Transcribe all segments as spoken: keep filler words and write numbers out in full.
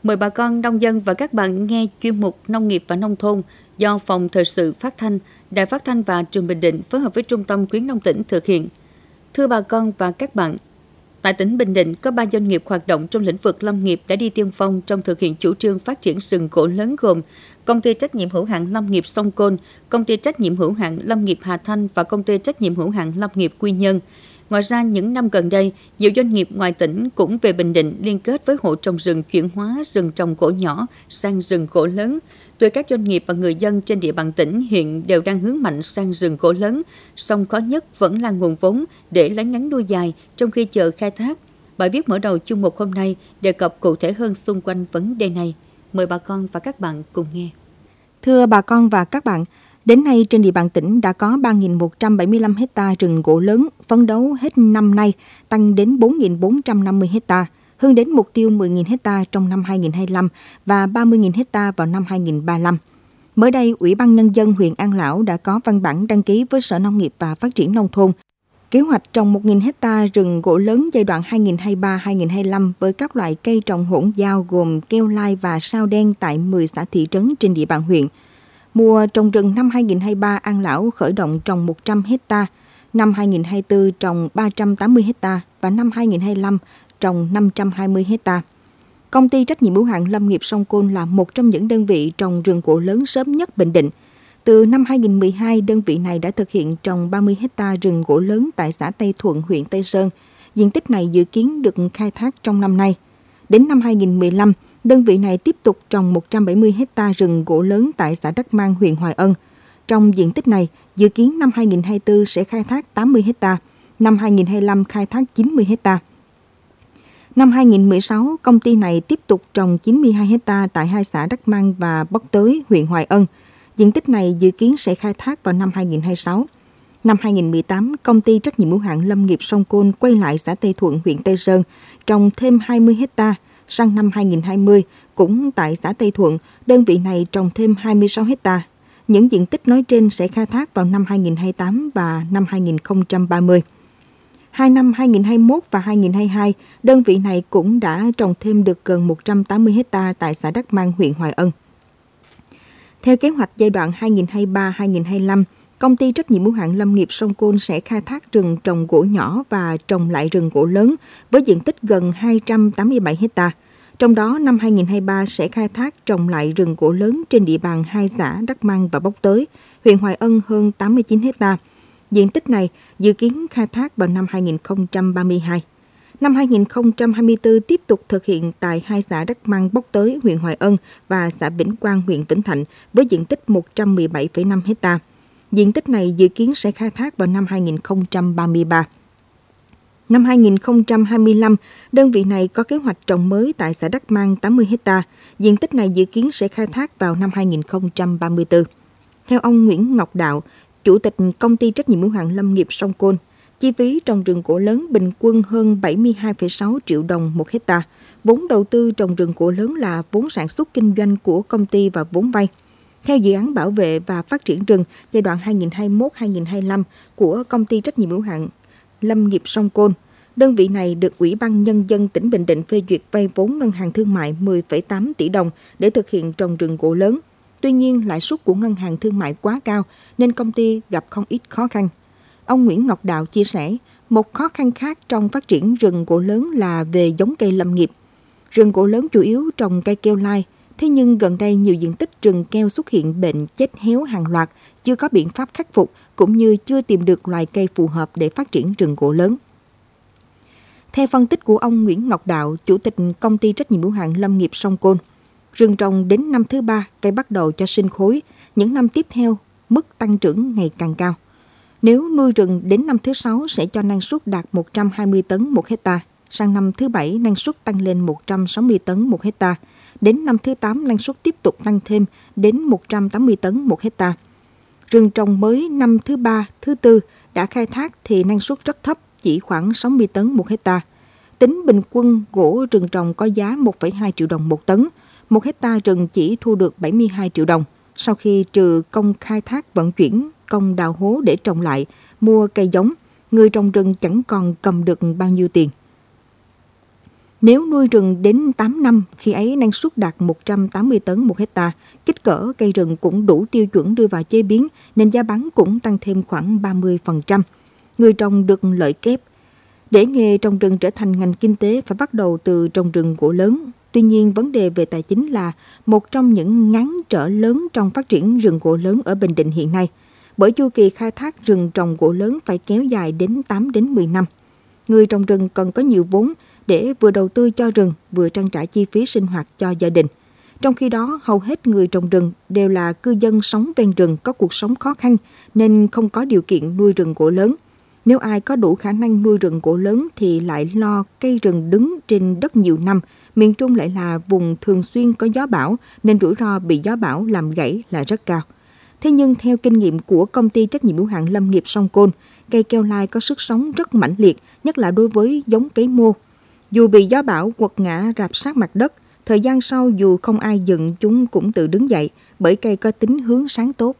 Mời bà con nông dân và các bạn nghe chuyên mục Nông nghiệp và Nông thôn do Phòng Thời sự Phát thanh, Đài Phát thanh và Truyền hình Bình Định phối hợp với Trung tâm Khuyến nông tỉnh thực hiện. Thưa bà con và các bạn, tại tỉnh Bình Định có ba doanh nghiệp hoạt động trong lĩnh vực lâm nghiệp đã đi tiên phong trong thực hiện chủ trương phát triển rừng gỗ lớn gồm Công ty trách nhiệm hữu hạn Lâm nghiệp Sông Côn, Công ty trách nhiệm hữu hạn Lâm nghiệp Hà Thanh và Công ty trách nhiệm hữu hạn Lâm nghiệp Quy Nhơn. Ngoài ra, những năm gần đây, nhiều doanh nghiệp ngoài tỉnh cũng về Bình Định liên kết với hộ trồng rừng chuyển hóa rừng trồng gỗ nhỏ sang rừng gỗ lớn. Tuy các doanh nghiệp và người dân trên địa bàn tỉnh hiện đều đang hướng mạnh sang rừng gỗ lớn, song khó nhất vẫn là nguồn vốn để lấy ngắn nuôi dài trong khi chờ khai thác. Bài viết mở đầu chuyên mục hôm nay đề cập cụ thể hơn xung quanh vấn đề này. Mời bà con và các bạn cùng nghe. Thưa bà con và các bạn, đến nay trên địa bàn tỉnh đã có ba nghìn một trăm bảy mươi lăm ha rừng gỗ lớn, phấn đấu hết năm nay tăng đến bốn nghìn bốn trăm năm mươi ha, hướng đến mục tiêu mười nghìn ha trong năm hai nghìn không trăm hai mươi lăm và ba mươi nghìn ha vào năm hai nghìn không trăm ba mươi lăm. Mới đây, Ủy ban Nhân dân huyện An Lão đã có văn bản đăng ký với Sở Nông nghiệp và Phát triển Nông thôn kế hoạch trồng một nghìn ha rừng gỗ lớn giai đoạn hai nghìn không trăm hai mươi ba đến hai nghìn không trăm hai mươi lăm với các loại cây trồng hỗn giao gồm keo lai và sao đen tại mười xã thị trấn trên địa bàn huyện. Mùa trồng rừng năm hai nghìn không trăm hai mươi ba, An Lão khởi động trồng một trăm ha, năm hai nghìn không trăm hai mươi tư trồng ba trăm tám mươi ha và năm hai nghìn không trăm hai mươi lăm trồng năm trăm hai mươi ha. Công ty trách nhiệm hữu hạn Lâm nghiệp Sông Côn là một trong những đơn vị trồng rừng gỗ lớn sớm nhất Bình Định. Từ năm hai nghìn không trăm mười hai, đơn vị này đã thực hiện trồng ba mươi ha rừng gỗ lớn tại xã Tây Thuận, huyện Tây Sơn. Diện tích này dự kiến được khai thác trong năm nay. Đến năm hai nghìn không trăm mười lăm, đơn vị này tiếp tục trồng một trăm bảy mươi ha rừng gỗ lớn tại xã Đắc Mang, huyện Hoài Ân. Trong diện tích này, dự kiến năm hai nghìn không trăm hai mươi tư sẽ khai thác tám mươi ha, năm hai nghìn không trăm hai mươi lăm khai thác chín mươi ha. Năm hai nghìn không trăm mười sáu, công ty này tiếp tục trồng chín mươi hai ha tại hai xã Đắc Mang và Bóc Tới, huyện Hoài Ân. Diện tích này dự kiến sẽ khai thác vào năm hai nghìn không trăm hai mươi sáu. Năm hai nghìn không trăm mười tám, công ty trách nhiệm hữu hạn Lâm nghiệp Sông Côn quay lại xã Tây Thuận, huyện Tây Sơn, trồng thêm hai mươi ha. Sang năm hai nghìn không trăm hai mươi, cũng tại xã Tây Thuận, đơn vị này trồng thêm hai mươi sáu ha. Những diện tích nói trên sẽ khai thác vào năm hai nghìn không trăm hai mươi tám và năm hai nghìn không trăm ba mươi. Hai năm hai nghìn không trăm hai mươi mốt và hai nghìn không trăm hai mươi hai, đơn vị này cũng đã trồng thêm được gần một trăm tám mươi ha tại xã Đắc Mang, huyện Hoài Ân. Theo kế hoạch giai đoạn hai nghìn không trăm hai mươi ba đến hai nghìn không trăm hai mươi lăm, công ty trách nhiệm hữu hạn Lâm nghiệp Sông Côn sẽ khai thác rừng trồng gỗ nhỏ và trồng lại rừng gỗ lớn với diện tích gần hai trăm tám mươi bảy ha. Trong đó, năm hai nghìn không trăm hai mươi ba sẽ khai thác trồng lại rừng gỗ lớn trên địa bàn hai xã Đắc Mang và Bóc Tới, huyện Hoài Ân hơn tám mươi chín ha. Diện tích này dự kiến khai thác vào năm hai nghìn không trăm ba mươi hai. Năm hai nghìn không trăm hai mươi tư tiếp tục thực hiện tại hai xã Đắc Mang, Bóc Tới, huyện Hoài Ân và xã Vĩnh Quang, huyện Vĩnh Thạnh với diện tích một trăm mười bảy phẩy năm ha. Diện tích này dự kiến sẽ khai thác vào năm hai nghìn không trăm ba mươi ba. Năm hai nghìn không trăm hai mươi lăm, đơn vị này có kế hoạch trồng mới tại xã Đắc Mang tám mươi ha. Diện tích này dự kiến sẽ khai thác vào năm hai nghìn không trăm ba mươi tư. Theo ông Nguyễn Ngọc Đạo, Chủ tịch Công ty trách nhiệm hữu hạn Lâm nghiệp Sông Côn, chi phí trồng rừng gỗ lớn bình quân hơn bảy mươi hai phẩy sáu triệu đồng một hectare. Vốn đầu tư trồng rừng gỗ lớn là vốn sản xuất kinh doanh của công ty và vốn vay. Theo dự án bảo vệ và phát triển rừng giai đoạn hai nghìn không trăm hai mươi mốt đến hai nghìn không trăm hai mươi lăm của Công ty trách nhiệm hữu hạn Lâm nghiệp Sông Côn, đơn vị này được Ủy ban Nhân dân tỉnh Bình Định phê duyệt vay vốn ngân hàng thương mại mười phẩy tám tỷ đồng để thực hiện trồng rừng gỗ lớn. Tuy nhiên, lãi suất của ngân hàng thương mại quá cao nên công ty gặp không ít khó khăn. Ông Nguyễn Ngọc Đạo chia sẻ, một khó khăn khác trong phát triển rừng gỗ lớn là về giống cây lâm nghiệp. Rừng gỗ lớn chủ yếu trồng cây keo lai, thế nhưng gần đây nhiều diện tích rừng keo xuất hiện bệnh chết héo hàng loạt, chưa có biện pháp khắc phục cũng như chưa tìm được loài cây phù hợp để phát triển rừng gỗ lớn. Theo phân tích của ông Nguyễn Ngọc Đạo, Chủ tịch Công ty trách nhiệm hữu hạn Lâm nghiệp Sông Côn, rừng trồng đến năm thứ ba, cây bắt đầu cho sinh khối, những năm tiếp theo, mức tăng trưởng ngày càng cao. Nếu nuôi rừng đến năm thứ sáu sẽ cho năng suất đạt một trăm hai mươi tấn một hectare, sang năm thứ bảy năng suất tăng lên một trăm sáu mươi tấn một hectare, đến năm thứ tám năng suất tiếp tục tăng thêm đến một trăm tám mươi tấn một hectare. Rừng trồng mới năm thứ ba, thứ tư đã khai thác thì năng suất rất thấp, chỉ khoảng sáu mươi tấn một hectare. Tính bình quân gỗ rừng trồng có giá một phẩy hai triệu đồng một tấn, một hectare rừng chỉ thu được bảy mươi hai triệu đồng. Sau khi trừ công khai thác vận chuyển, công đào hố để trồng lại, mua cây giống, người trồng rừng chẳng còn cầm được bao nhiêu tiền. Nếu nuôi rừng đến tám năm, khi ấy năng suất đạt một trăm tám mươi tấn một hectare, kích cỡ cây rừng cũng đủ tiêu chuẩn đưa vào chế biến, nên giá bán cũng tăng thêm khoảng ba mươi phần trăm. Người trồng được lợi kép. Để nghề trồng rừng trở thành ngành kinh tế phải bắt đầu từ trồng rừng gỗ lớn. Tuy nhiên, vấn đề về tài chính là một trong những ngáng trở lớn trong phát triển rừng gỗ lớn ở Bình Định hiện nay. Bởi chu kỳ khai thác rừng trồng gỗ lớn phải kéo dài đến tám đến mười năm. Người trồng rừng cần có nhiều vốn để vừa đầu tư cho rừng, vừa trang trải chi phí sinh hoạt cho gia đình. Trong khi đó, hầu hết người trồng rừng đều là cư dân sống ven rừng có cuộc sống khó khăn nên không có điều kiện nuôi rừng gỗ lớn. Nếu ai có đủ khả năng nuôi rừng gỗ lớn thì lại lo cây rừng đứng trên đất nhiều năm. Miền Trung lại là vùng thường xuyên có gió bão nên rủi ro bị gió bão làm gãy là rất cao. Thế nhưng theo kinh nghiệm của công ty trách nhiệm hữu hạn lâm nghiệp Sông Côn, cây keo lai có sức sống rất mãnh liệt, nhất là đối với giống cây mô. Dù bị gió bão quật ngã rạp sát mặt đất, thời gian sau dù không ai dựng chúng cũng tự đứng dậy bởi cây có tính hướng sáng tốt.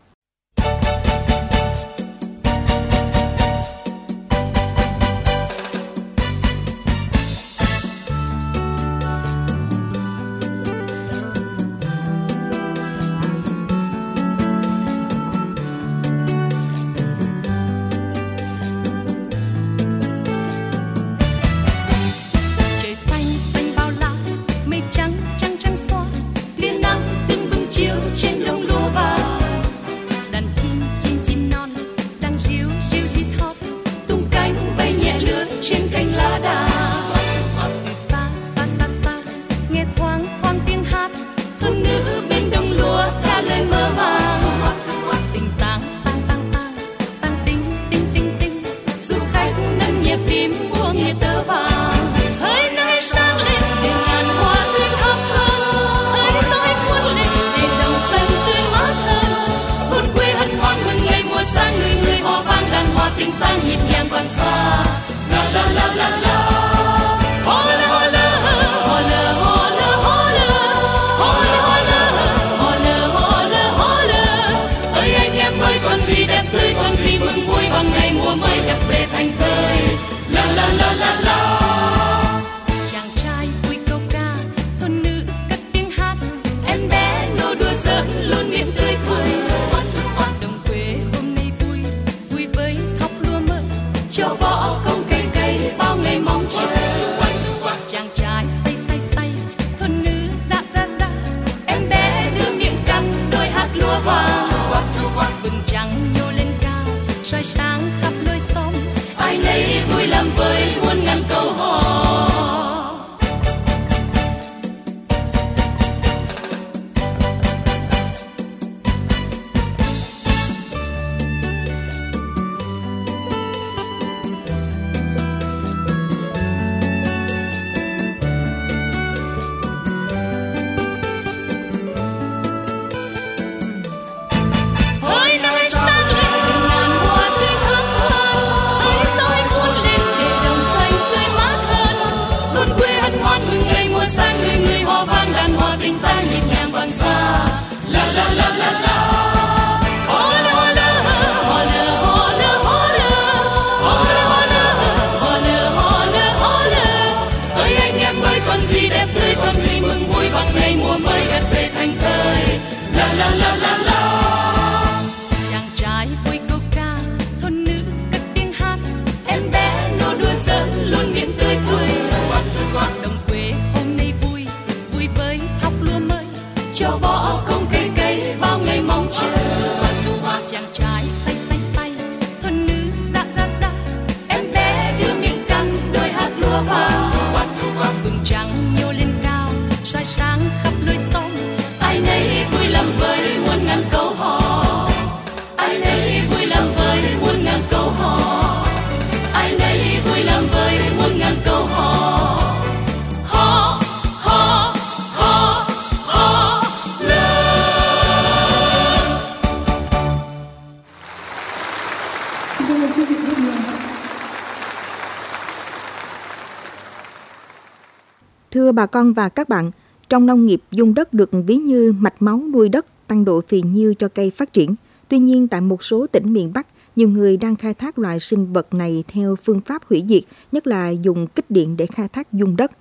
Thưa bà con và các bạn, trong nông nghiệp, dung đất được ví như mạch máu nuôi đất, tăng độ phì nhiêu cho cây phát triển. Tuy nhiên, tại một số tỉnh miền Bắc, nhiều người đang khai thác loài sinh vật này theo phương pháp hủy diệt, nhất là dùng kích điện để khai thác dung đất.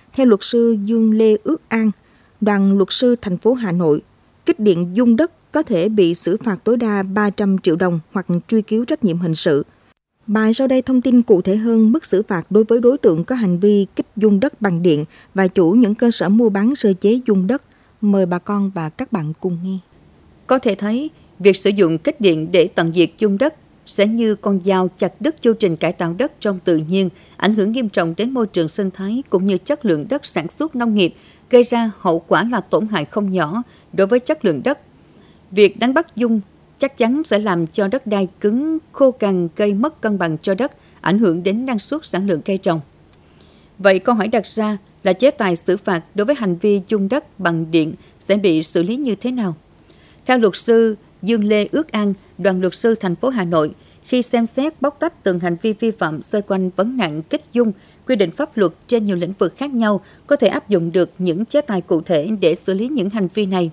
Theo luật sư Dương Lê Ước An, đoàn luật sư thành phố Hà Nội, kích điện dung đất có thể bị xử phạt tối đa ba trăm triệu đồng hoặc truy cứu trách nhiệm hình sự. Bài sau đây thông tin cụ thể hơn mức xử phạt đối với đối tượng có hành vi kích dung đất bằng điện và chủ những cơ sở mua bán sơ chế dung đất. Mời bà con và các bạn cùng nghe. Có thể thấy, việc sử dụng kích điện để tận diệt dung đất sẽ như con dao chặt đứt chu trình cải tạo đất trong tự nhiên, ảnh hưởng nghiêm trọng đến môi trường sinh thái cũng như chất lượng đất sản xuất nông nghiệp, gây ra hậu quả là tổn hại không nhỏ đối với chất lượng đất. Việc đánh bắt dung chắc chắn sẽ làm cho đất đai cứng, khô cằn, gây mất cân bằng cho đất, ảnh hưởng đến năng suất sản lượng cây trồng. Vậy câu hỏi đặt ra là chế tài xử phạt đối với hành vi dung đất bằng điện sẽ bị xử lý như thế nào? Theo luật sư Dương Lê Ước An, đoàn luật sư thành phố Hà Nội, khi xem xét bóc tách từng hành vi vi phạm xoay quanh vấn nạn kích dung, quy định pháp luật trên nhiều lĩnh vực khác nhau có thể áp dụng được những chế tài cụ thể để xử lý những hành vi này.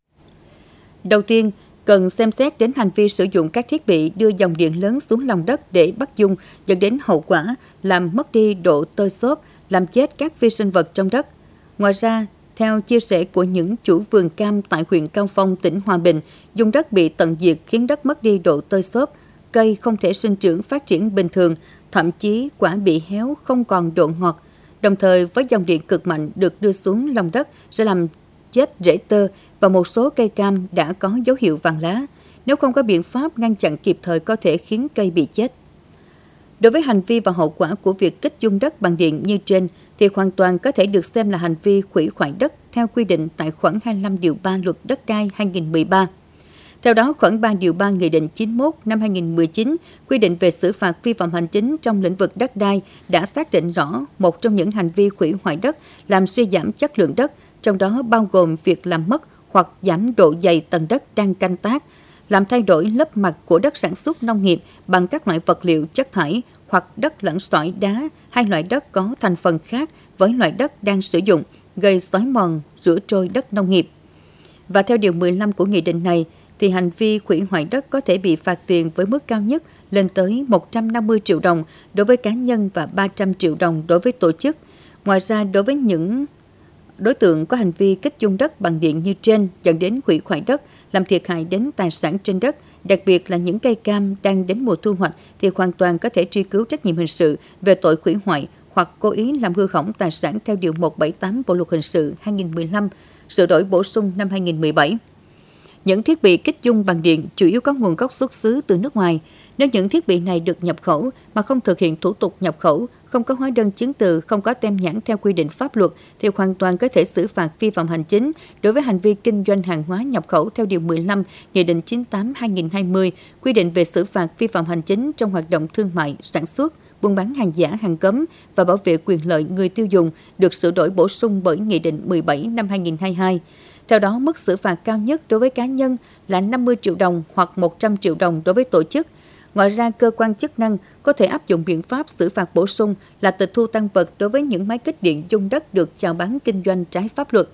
Đầu tiên, cần xem xét đến hành vi sử dụng các thiết bị đưa dòng điện lớn xuống lòng đất để bắt dung, dẫn đến hậu quả làm mất đi độ tơi xốp, làm chết các vi sinh vật trong đất. Ngoài ra, theo chia sẻ của những chủ vườn cam tại huyện Cao Phong, tỉnh Hòa Bình, dung đất bị tận diệt khiến đất mất đi độ tơi xốp, cây không thể sinh trưởng phát triển bình thường, thậm chí quả bị héo không còn độ ngọt. Đồng thời với dòng điện cực mạnh được đưa xuống lòng đất sẽ làm chết rễ tơ và một số cây cam đã có dấu hiệu vàng lá. Nếu không có biện pháp ngăn chặn kịp thời có thể khiến cây bị chết. Đối với hành vi và hậu quả của việc kích dung đất bằng điện như trên thì hoàn toàn có thể được xem là hành vi hủy hoại đất theo quy định tại khoản hai mươi lăm điều ba Luật Đất đai hai nghìn không trăm mười ba. Theo đó, khoản ba điều ba Nghị định chín mươi mốt năm hai nghìn không trăm mười chín quy định về xử phạt vi phạm hành chính trong lĩnh vực đất đai đã xác định rõ một trong những hành vi hủy hoại đất làm suy giảm chất lượng đất, trong đó bao gồm việc làm mất hoặc giảm độ dày tầng đất đang canh tác, làm thay đổi lớp mặt của đất sản xuất nông nghiệp bằng các loại vật liệu chất thải hoặc đất lẫn sỏi đá hay loại đất có thành phần khác với loại đất đang sử dụng, gây xói mòn, rửa trôi đất nông nghiệp. Và theo điều mười lăm của nghị định này, thì hành vi hủy hoại đất có thể bị phạt tiền với mức cao nhất lên tới một trăm năm mươi triệu đồng đối với cá nhân và ba trăm triệu đồng đối với tổ chức. Ngoài ra, đối với những đối tượng có hành vi kích dung đất bằng điện như trên dẫn đến hủy hoại đất, làm thiệt hại đến tài sản trên đất, đặc biệt là những cây cam đang đến mùa thu hoạch thì hoàn toàn có thể truy cứu trách nhiệm hình sự về tội hủy hoại hoặc cố ý làm hư hỏng tài sản theo điều một trăm bảy mươi tám Bộ luật hình sự hai nghìn không trăm mười lăm, sửa đổi bổ sung năm hai nghìn không trăm mười bảy. Những thiết bị kích dung bằng điện chủ yếu có nguồn gốc xuất xứ từ nước ngoài. Nếu những thiết bị này được nhập khẩu mà không thực hiện thủ tục nhập khẩu, không có hóa đơn chứng từ, không có tem nhãn theo quy định pháp luật, thì hoàn toàn có thể xử phạt vi phạm hành chính đối với hành vi kinh doanh hàng hóa nhập khẩu theo điều mười lăm Nghị định chín mươi tám hai nghìn không trăm hai mươi, quy định về xử phạt vi phạm hành chính trong hoạt động thương mại, sản xuất, buôn bán hàng giả, hàng cấm và bảo vệ quyền lợi người tiêu dùng, được sửa đổi bổ sung bởi Nghị định mười bảy năm hai nghìn không trăm hai mươi hai. Theo đó, mức xử phạt cao nhất đối với cá nhân là năm mươi triệu đồng hoặc một trăm triệu đồng đối với tổ chức. Ngoài ra, cơ quan chức năng có thể áp dụng biện pháp xử phạt bổ sung là tịch thu tang vật đối với những máy kích điện dung đất được chào bán kinh doanh trái pháp luật.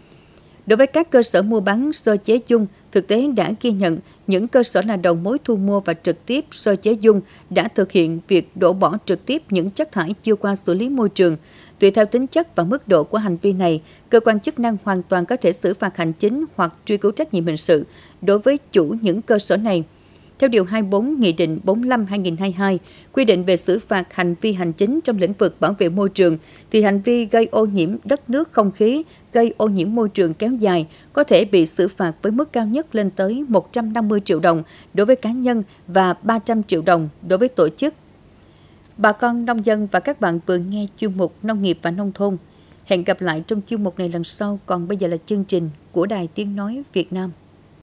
Đối với các cơ sở mua bán sơ chế dung, thực tế đã ghi nhận những cơ sở là đầu mối thu mua và trực tiếp sơ chế dung đã thực hiện việc đổ bỏ trực tiếp những chất thải chưa qua xử lý môi trường. Tùy theo tính chất và mức độ của hành vi này, cơ quan chức năng hoàn toàn có thể xử phạt hành chính hoặc truy cứu trách nhiệm hình sự đối với chủ những cơ sở này. Theo điều hai mươi bốn Nghị định bốn mươi lăm hai nghìn không trăm hai mươi hai, quy định về xử phạt hành vi hành chính trong lĩnh vực bảo vệ môi trường, thì hành vi gây ô nhiễm đất nước không khí, gây ô nhiễm môi trường kéo dài có thể bị xử phạt với mức cao nhất lên tới một trăm năm mươi triệu đồng đối với cá nhân và ba trăm triệu đồng đối với tổ chức. Bà con nông dân và các bạn vừa nghe chuyên mục Nông nghiệp và Nông thôn. Hẹn gặp lại trong chuyên mục này lần sau, còn bây giờ là chương trình của Đài Tiếng Nói Việt Nam.